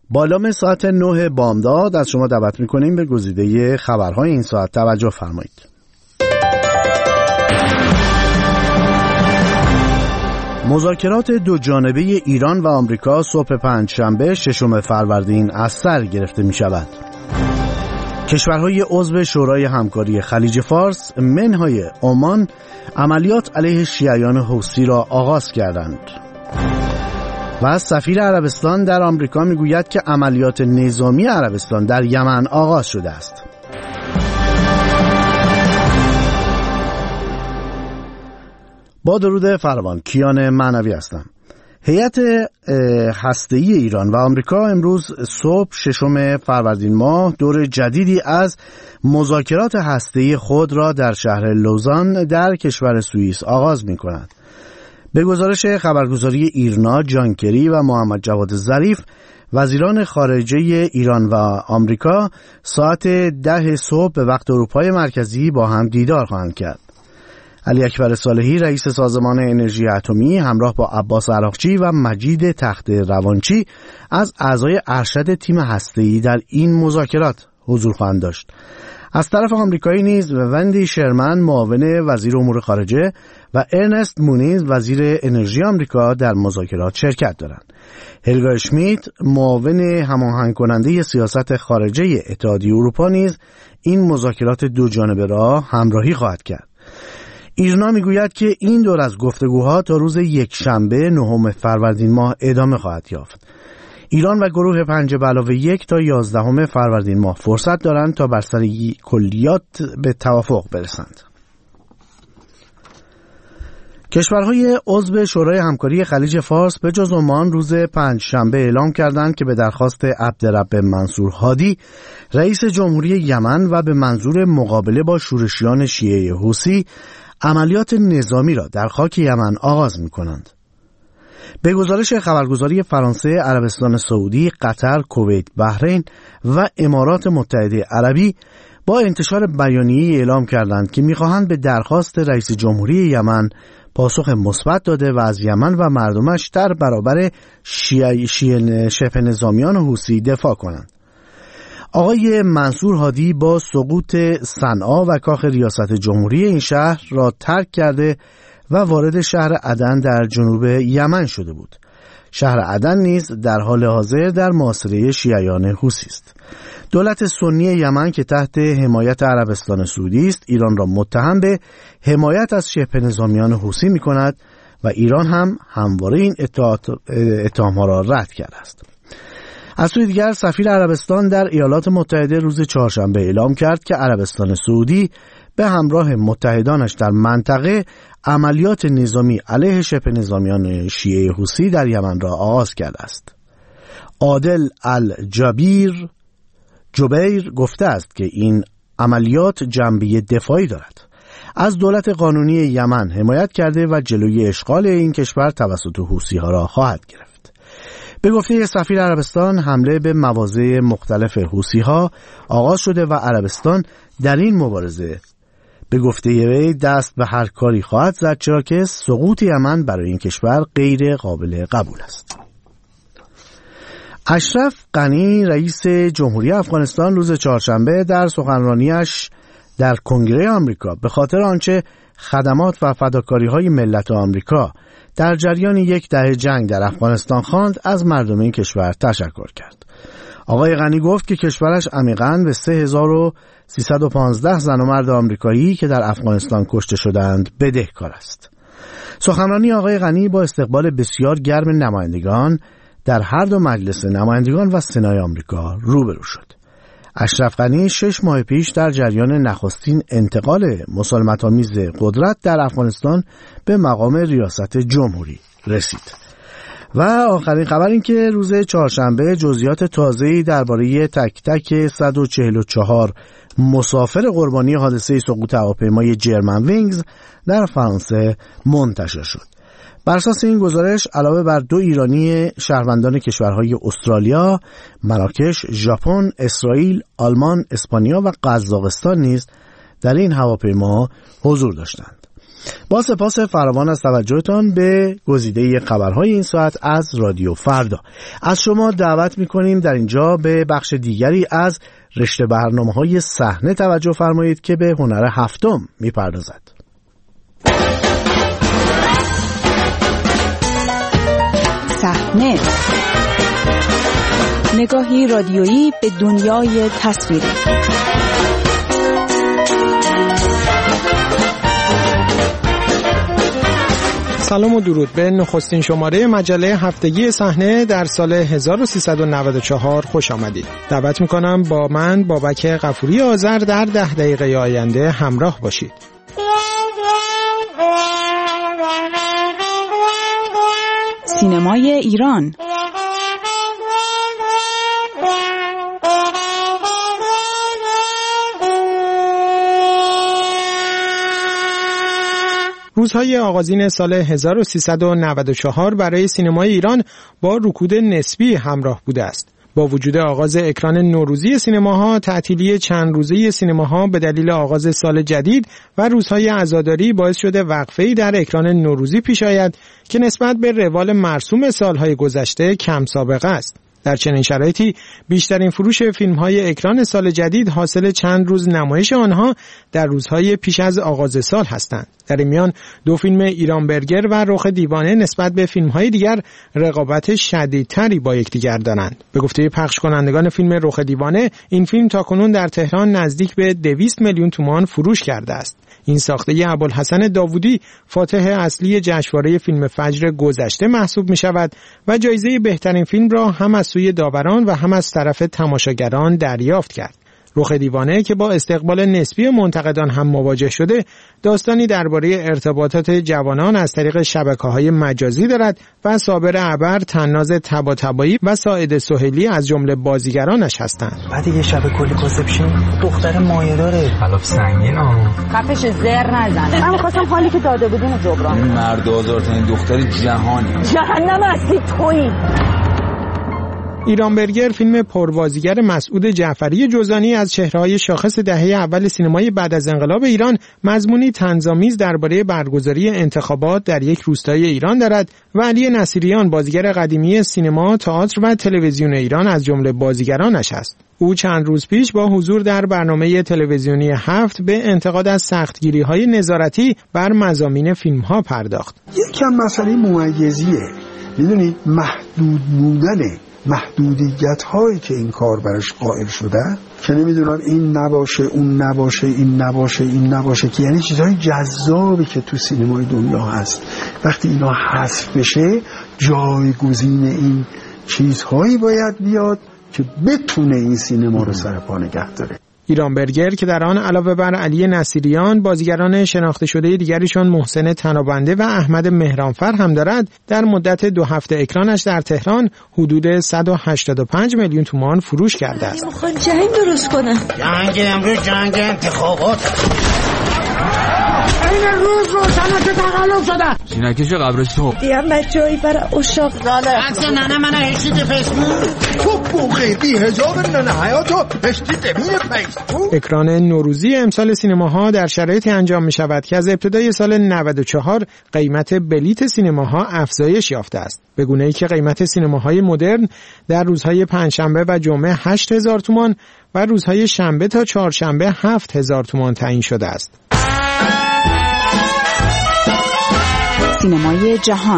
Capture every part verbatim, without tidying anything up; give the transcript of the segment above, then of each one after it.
بالام ساعت نه بامداد از شما دعوت میکنیم به گزیده خبرهای این ساعت توجه فرمایید. مذاکرات دو جانبه ایران و آمریکا صبح پنجشنبه ششم فروردین از سر گرفته می شود. کشورهای عضو شورای همکاری خلیج فارس منهای عمان عملیات علیه شیعیان حوثی را آغاز کردند. و سفیر عربستان در آمریکا میگوید که عملیات نظامی عربستان در یمن آغاز شده است. با درود فراوان، کیان معنوی هستم. هیئت هسته‌ای ایران و آمریکا امروز صبح ششم فروردین ماه دور جدیدی از مذاکرات هسته‌ای خود را در شهر لوزان در کشور سوئیس آغاز می‌کنند. به گزارش خبرگزاری ایرنا، جان کری و محمد جواد ظریف وزیران خارجه ایران و آمریکا ساعت ده صبح به وقت اروپای مرکزی با هم دیدار خواهند کرد. علی اکبر صالحی رئیس سازمان انرژی اتمی همراه با عباس عراقچی و مجید تخت روانچی از اعضای ارشد تیم هسته‌ای در این مذاکرات حضور خواهند داشت. از طرف آمریکایی نیز وندی شرمن معاون وزیر امور خارجه و ارنست مونیز وزیر انرژی آمریکا در مذاکرات شرکت دارند. هلگا اشمیت معاون هماهنگ کننده سیاست خارجه اتحادیه اروپا نیز این مذاکرات دو جانبه را همراهی خواهد کرد. ایرنا میگوید که این دور از گفتگوها تا روز یکشنبه نهم فروردین ماه ادامه خواهد یافت. ایران و گروه پنج به علاوه یک تا یازدهم فروردین ماه فرصت دارند تا بر سر کلیات به توافق برسند. کشورهای عضو شورای همکاری خلیج فارس به جز عمان روز پنجشنبه اعلام کردند که به درخواست عبدرب منصور هادی رئیس جمهوری یمن و به منظور مقابله با شورشیان شیعه حوثی عملیات نظامی را در خاک یمن آغاز می‌کنند. به گزارش خبرگزاری فرانسه، عربستان سعودی، قطر، کویت، بحرین و امارات متحده عربی با انتشار بیانیه‌ای اعلام کردند که می‌خواهند به درخواست رئیس جمهوری یمن پاسخ مثبت داده و از یمن و مردمش در برابر شیعه شیعه شبه نظامیان حوثی دفاع کنند. آقای منصور هادی با سقوط صنعا و کاخ ریاست جمهوری این شهر را ترک کرده و وارد شهر عدن در جنوب یمن شده بود. شهر عدن نیز در حال حاضر در محاصره شیعیان حوثی است. دولت سنی یمن که تحت حمایت عربستان سعودی است، ایران را متهم به حمایت از شبه نظامیان حوثی می کند و ایران هم همواره این اتهام‌ها را رد کرده است. از سوی دیگر سفیر عربستان در ایالات متحده روز چهارشنبه اعلام کرد که عربستان سعودی به همراه متحدانش در منطقه عملیات نظامی علیه شبه نظامیان شیعه حوثی در یمن را آغاز کرده است. عادل الجبیر جبیر گفته است که این عملیات جنبه دفاعی دارد. از دولت قانونی یمن حمایت کرده و جلوی اشغال این کشور توسط حوثی ها را خواهد گرفت. به گفته سفیر عربستان حمله به مواضع مختلف حوثی ها آغاز شده و عربستان در این مبارزه به گفته وی دست به هر کاری خواهد زد، چرا که سقوط یمن برای این کشور غیر قابل قبول است. اشرف غنی رئیس جمهوری افغانستان روز چهارشنبه در سخنرانیش در کنگره آمریکا به خاطر آنچه خدمات و فداکاری‌های ملت آمریکا در جریان یک دهه جنگ در افغانستان خواند، از مردم این کشور تشکر کرد. آقای غنی گفت که کشورش عمیقاً به سه هزار و سیصد و پانزده زن و مرد آمریکایی که در افغانستان کشته شدند بدهکار است. سخنرانی آقای غنی با استقبال بسیار گرم نمایندگان در هر دو مجلس نمایندگان و سنای آمریکا روبرو شد. اشرف غنی شش ماه پیش در جریان نخستین انتقال مسالمت‌آمیز قدرت در افغانستان به مقام ریاست جمهوری رسید. و آخرین خبر این که روز چهارشنبه جزئیات تازه‌ای درباره تک تک صد و چهل و چهار مسافر قربانی حادثه سقوط هواپیمای جرمن وینگز در فرانسه منتشر شد. بر اساس این گزارش علاوه بر دو ایرانی شهروندان کشورهای استرالیا، مراکش، ژاپن، اسرائیل، آلمان، اسپانیا و قزاقستان نیز در این هواپیما حضور داشتند. با سپاس فراوان از توجهتان به گزیده خبرهای این ساعت از رادیو فردا. از شما دعوت می‌کنیم در اینجا به بخش دیگری از رشته برنامه‌های صحنه توجه فرمایید که به هنر هفتم می‌پردازد. صحنه، نگاهی رادیویی به دنیای تصویری. سلام و درود به نخستین شماره مجله هفتگی صحنه در سال هزار و سیصد و نود و چهار خوش آمدید. دعوت میکنم با من بابک غفوری آذر در ده دقیقه آینده همراه باشید. سینمای ایران. روزهای آغازین سال هزار و سیصد و نود و چهار برای سینمای ایران با رکود نسبی همراه بوده است. با وجود آغاز اکران نوروزی سینماها، تعطیلی چند روزه سینماها به دلیل آغاز سال جدید و روزهای عزاداری باعث شده وقفه‌ای در اکران نوروزی پیش آید که نسبت به روال مرسوم سالهای گذشته کم سابقه است. در چنین شرایطی بیشترین فروش فیلم‌های اکران سال جدید حاصل چند روز نمایش آنها در روزهای پیش از آغاز سال هستند. در این میان دو فیلم ایران برگر و رخ دیوانه نسبت به فیلم‌های دیگر رقابت شدیدتری با یکدیگر دارند. به گفته پخش کنندگان فیلم رخ دیوانه، این فیلم تاکنون در تهران نزدیک به دویست میلیون تومان فروش کرده است. این ساخته ابوالحسن داوودی فاتح اصلی جشنواره فیلم فجر گذشته محسوب می شود و جایزه بهترین فیلم را هم از سوی داوران و هم از طرف تماشاگران دریافت کرد. رخ دیوانه که با استقبال نسبی منتقدان هم مواجه شده، داستانی درباره ارتباطات جوانان از طریق شبکه‌های مجازی دارد و صابر عبر، طناز طباطبایی و ساعد سهیلی از جمله بازیگرانش هستند. بعد یه شب کلی کاسبشیم دختر مایه داره. خلاف سنگین ها. خفش زر نزن. من می‌خواستم حالی که داده بودین جبران. این مرد آزارترین دختر جهانی. جهنم هستی تویی. ایران برگر فیلم پربازیگر مسعود جعفری جوزانی از چهره‌های شاخص دهه اول سینمای بعد از انقلاب ایران مضمونی طنزآمیز درباره برگزاری انتخابات در یک روستای ایران دارد و علی نصیریان بازیگر قدیمی سینما، تئاتر و تلویزیون ایران از جمله بازیگرانش است. او چند روز پیش با حضور در برنامه تلویزیونی هفت به انتقاد از سختگیری‌های نظارتی بر مضامین فیلم‌ها پرداخت. یکم مسئله ممیزیه. می‌دونید محدود بودنه. محدودیت هایی که این کار برش قائل شده که نمیدونم این نباشه اون نباشه این نباشه این نباشه که یعنی چیزهای جذابی که تو سینمای دنیا هست وقتی اینا حذف بشه جایگزین این چیزهایی باید بیاد که بتونه این سینما رو سر پا نگه داره. ایران برگر که در آن علاوه بر علی نصیریان بازیگران شناخته شده دیگریشون محسن تنابنده و احمد مهرانفر هم دارد، در مدت دو هفته اکرانش در تهران حدود صد و هشتاد و پنج میلیون تومان فروش کرده است. میخوان جنگ درست کنن. جنگ امروز جنگ انتخابات. این روز رو سنت تقلب شده. سینکش قبر صبح. دیگه بچه‌ای برای اشاق داله. عکس ننه من هشید فیسبوک. تو بوخی بی حجاب ننه حیاتو هشید بین فیسبوک. اکران نوروزی امسال سینماها در شرایطی انجام می شود که از ابتدای سال نود و چهار قیمت بلیت سینماها افزایش یافته است. به گونه‌ای که قیمت سینماهای مدرن در روزهای پنجشنبه و جمعه هشت هزار تومان و روزهای شنبه تا چهارشنبه هفت هزار تومان تعیین شده است. سینمای جهان.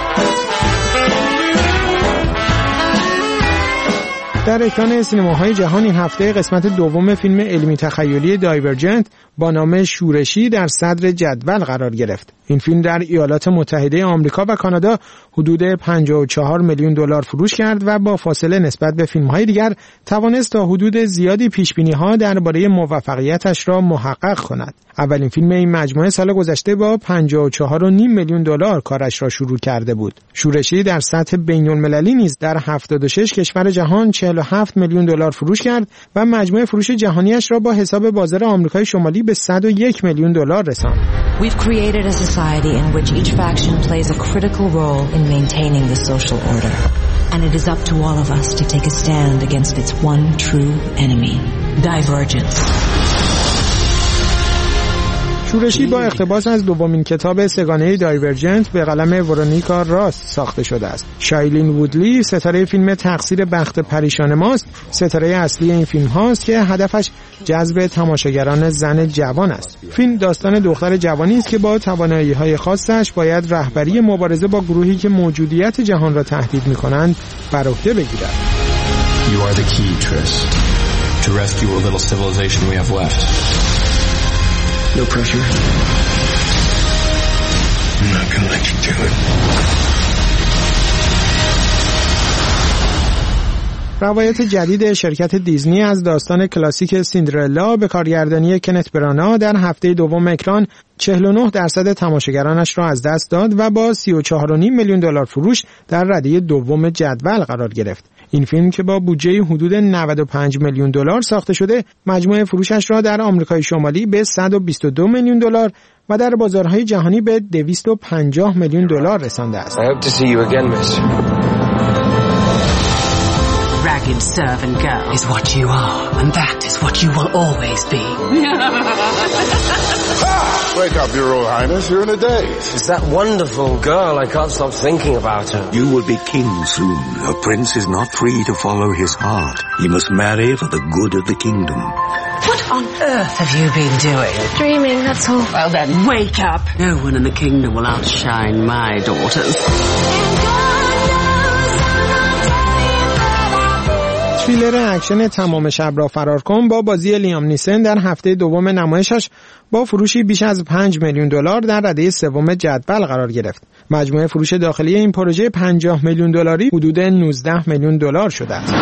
در اکران سینماهای جهان این هفته قسمت دوم فیلم علمی تخیلی دایورجنت با نام شورشی در صدر جدول قرار گرفت. این فیلم در ایالات متحده آمریکا و کانادا حدود پنجاه و چهار میلیون دلار فروش کرد و با فاصله نسبت به فیلم‌های دیگر توانست تا حدود زیادی پیش‌بینی‌ها درباره موفقیتش را محقق کند. اولین فیلم این مجموعه سال گذشته با پنجاه و چهار و نیم میلیون دلار کارش را شروع کرده بود. شورشی در سطح بین‌المللی نیز در هفتاد و شش کشور جهان چهل و هفت میلیون دلار فروش کرد و مجموع فروش جهانیش را با حساب بازار آمریکای شمالی به صد و یک میلیون دلار رساند. We've created a society in which each faction plays a critical role in maintaining the social order. And it is up to all of us to take a stand against its one true enemy, divergence. شورشی با اقتباس از دومین کتاب سگانه دایورجنت به قلم ورونیکا راست ساخته شده است. شایلین وودلی ستاره فیلم تقصیر بخت پریشان ماست، ستاره اصلی این فیلم هاست که هدفش جذب تماشاگران زن جوان است. فیلم داستان دختر جوانی است که با توانایی‌های خاصش باید رهبری مبارزه با گروهی که موجودیت جهان را تهدید می‌کنند بر عهده بگیرد. You are the key, Triss, to rescue what little civilization we have left. No pressure. I'm not gonna let you do it. روایت جدید شرکت دیزنی از داستان کلاسیک سیندرلا به کارگردانی کنت برانا در هفته دوم اکران چهل و نه درصد تماشاگرانش را از دست داد و با سی و چهار و نیم میلیون دلار فروش در رده دوم جدول قرار گرفت. این فیلم که با بودجه حدود نود و پنج میلیون دلار ساخته شده، مجموع فروشش را در آمریکای شمالی به صد و بیست و دو میلیون دلار و در بازارهای جهانی به دویست و پنجاه میلیون دلار رسانده است. Ragged servant girl is what you are, and that is what you will always be. Wake up, Your Royal Highness. You're in a daze. It's that wonderful girl. I can't stop thinking about her. You will be king soon. A prince is not free to follow his heart. He must marry for the good of the kingdom. What on earth have you been doing? Dreaming, that's all. Well then, wake up. No one in the kingdom will outshine my daughters. تریلر اکشن تمام شب را فرار کن با بازی لیام نیسن در هفته دوم نمایشش با فروشی بیش از پنج میلیون دلار در رده سوم جدول قرار گرفت. مجموع فروش داخلی این پروژه پنجاه میلیون دلاری حدود نوزده میلیون دلار شده است.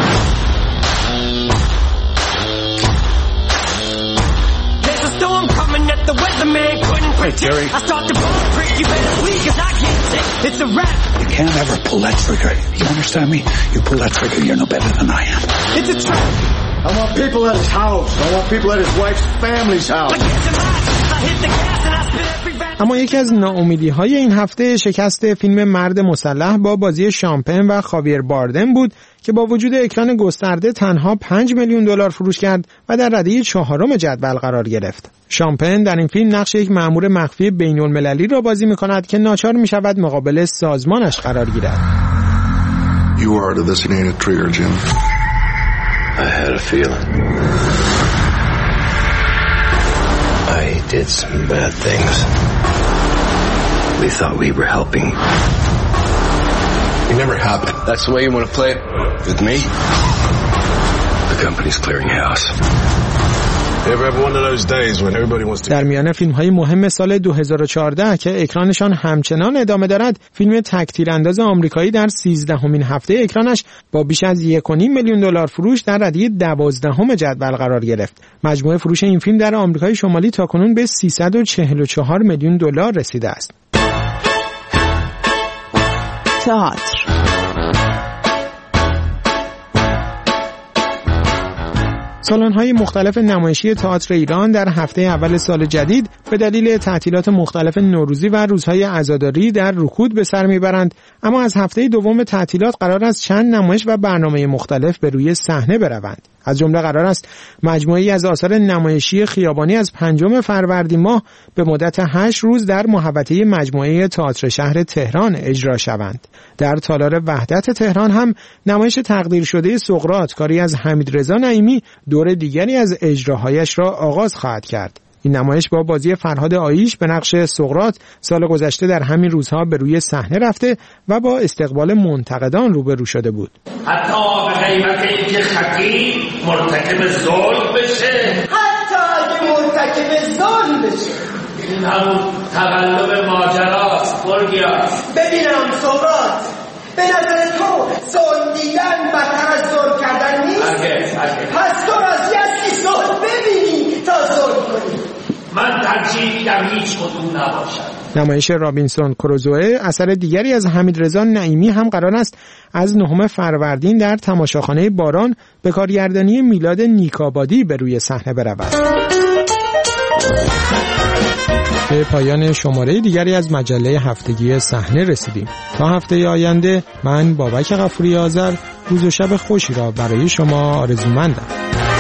Hey, Terry. I start to bump prick. You better flee, cause I can't say it's a wrap. You can't ever pull that trigger. You understand me? You pull that trigger, you're no better than I am. It's a trap. I want people at his house. I want people at his wife's family's house. I hit the gas and I spit every rap. اما یکی از ناامیدی‌های این هفته شکست فیلم مرد مسلح با بازی شامپن و خاویر باردم بود که با وجود اکران گسترده تنها پنج میلیون دلار فروش کرد و در رده چهارم جدول قرار گرفت. شامپن در این فیلم نقش یک مأمور مخفی بین‌المللی را بازی می‌کند که ناچار می‌شود مقابل سازمانش قرار گیرد. You are the designated trigger, Jim. I had a feeling. I did some bad things. We thought we were helping. It never happened. That's the way you want to play it? With me? The company's clearing house. در میان فیلم‌های مهم سال دو هزار و چهارده که اکرانشان همچنان ادامه دارد، فیلم تک تیرانداز آمریکایی در سیزدهمین هفته اکرانش با بیش از یک و نیم میلیون دلار فروش در رده دوازدهم جدول قرار گرفت. مجموع فروش این فیلم در آمریکای شمالی تاکنون به سیصد و چهل و چهار میلیون دلار رسیده است. تئاتر. سالن‌های مختلف نمایشی تئاتر ایران در هفته اول سال جدید به دلیل تعطیلات مختلف نوروزی و روزهای عزاداری در رکود به سر میبرند، اما از هفته دوم تعطیلات قرار است چند نمایش و برنامه مختلف به روی صحنه بروند. از جمله قرار است مجموعه‌ای از آثار نمایشی خیابانی از پنجم فروردین ماه به مدت هشت روز در محوطه مجموعه تئاتر شهر تهران اجرا شوند. در تالار وحدت تهران هم نمایش تقدیر شده سقراط کاری از حمیدرضا نعیمی دور دیگری از اجراهایش را آغاز خواهد کرد. این نمایش با بازی فرهاد آییش به نقش سقراط سال گذشته در همین روزها به روی صحنه رفته و با استقبال منتقدان روبرو شده بود. حتی به قیمت اینکه خطی مرتکب ظلم بشه، حتی اگه مرتکب ظلم بشه، این همون تقلب ماجراست. برگیاست ببینم سقراط، به نظر تو ظلم دیدن بدتر از ظلم کردن نیست؟ هرگز هرگز. پس تو راضی هستی ظلم ببینی تا ظلم کنی؟ من ترجیح در هیچ کدوم نباشم. نمایش رابینسون کروزوئه اثر دیگری از حمیدرضا نعیمی هم قرار است از نهم فروردین در تماشاخانه باران به کارگردانی میلاد نیک‌آبادی به روی صحنه برود. به پایان شماره دیگری از مجله هفتگی صحنه رسیدیم. تا هفته آینده من بابک غفوری آذر روز و شب خوشی را برای شما آرزومندم.